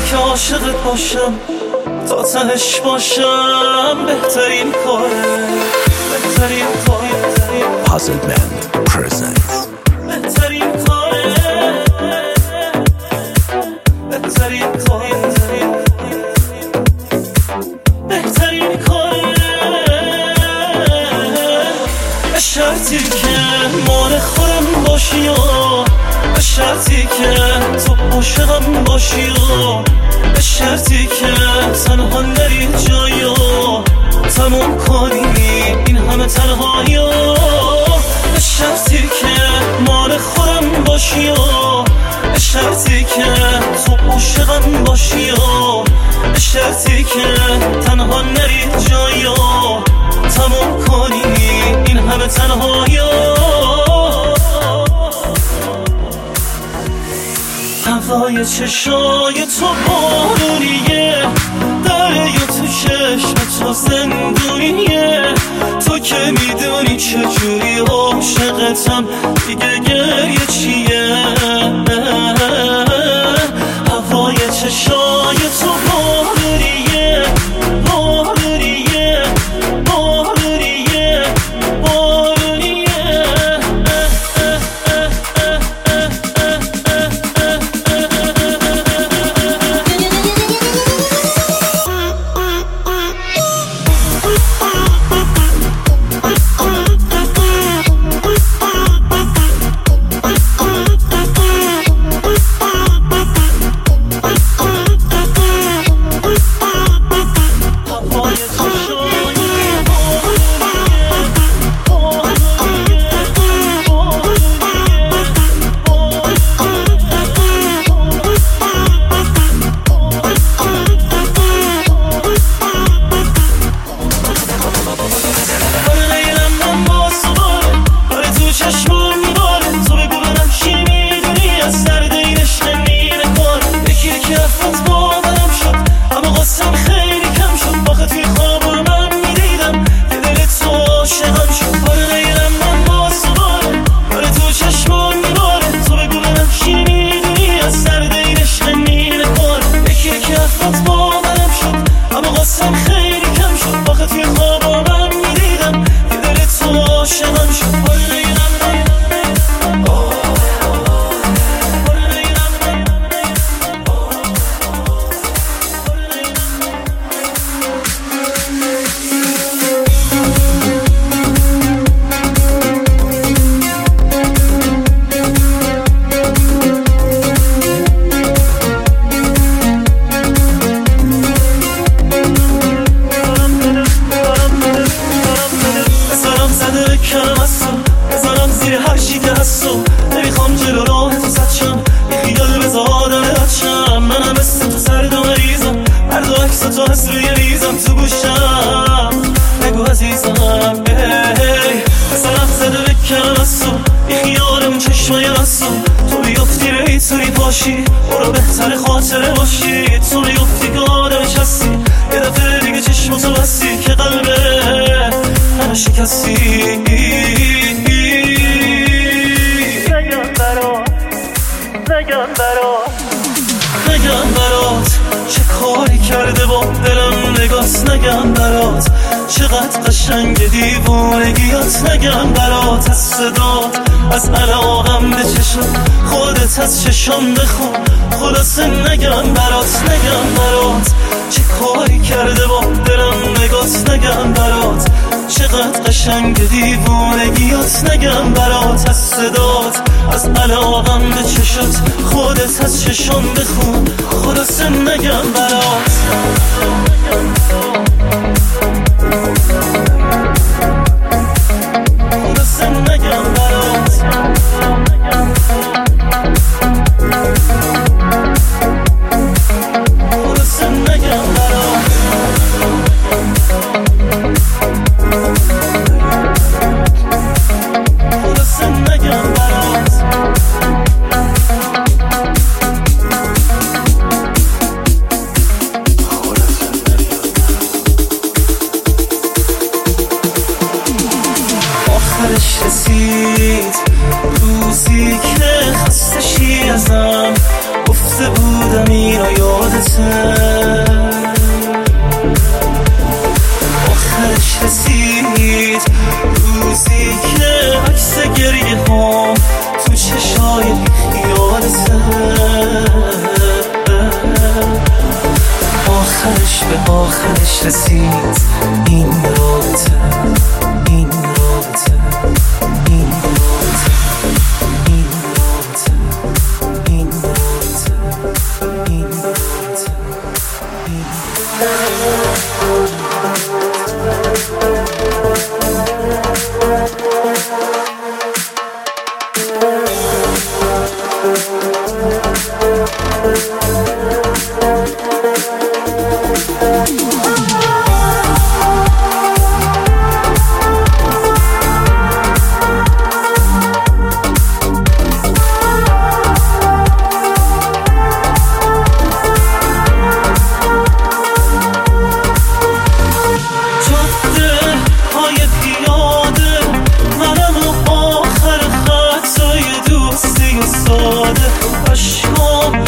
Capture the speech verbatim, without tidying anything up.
که عاشقت باشم تا تهش باشم بهترین کاره بهترین کاره Puzzle Band presents بهترین کاره بهترین کاره بهترین کاره به شرطی که مال خودم باشی یا به شرطی که تو عاشقم باشی یا به شرطی که تنها نری جایا تموم کنی این همه تنهایی به شرطی که مال خودم باشی یا به شرطی که تو عاشقم باشی یا به شرطی که تنها نری جایا تموم کنی این همه تنهایی هوای چشای تو بارونیه دریا تو چشم تو زندونیه تو که میدونی چجوری عاشقتم دیگه گریه چیه هوای چشای تو بارونیه بارونیه بارونیه بارونیه نمیخوام جلو راه تو سچم یه خیال بذارم بچم منم مثل تو سرد و مریضم هر دو عکس تو هست روی ریزم تو گوشم بگو عزیزم مثلا زده بکنم از تو یه خیالمون چشمای از تو تو بیفتی ری توی پاشی برو بهتر خاطره باشی تو بیفتی که آدمش هستی یه دفعه دیگه چشمتو بستی که قلبه همه شکستی نگم برات نگم برات چه کاری کرده با دلم نگاست نگم برات چقدر قشنگ دیوونگیات نگم برات از صدات از علاقم به چشم خودت از چشم بخون خلاصه نگم برات نگم برات چه کاری کرده با دلم نگاست نگم برات چقدر قشنگ دیوونگیات نگم برات از صدات از علاقم به چشات خودت از چشم بخون خلاصه نگم برات خلاصه نگم برات خلاصه نگم برات خلاصه نگم برات آخرش رسید روزی که خسته شی ازم گفته بودم این رو یادته آخرش رسید روزی که عکس گریه هم تو چشای یادته آخرش به آخرش رسید این رابطه این رابطه این رابطه این رابطه این رابطه این رابطه این اشکام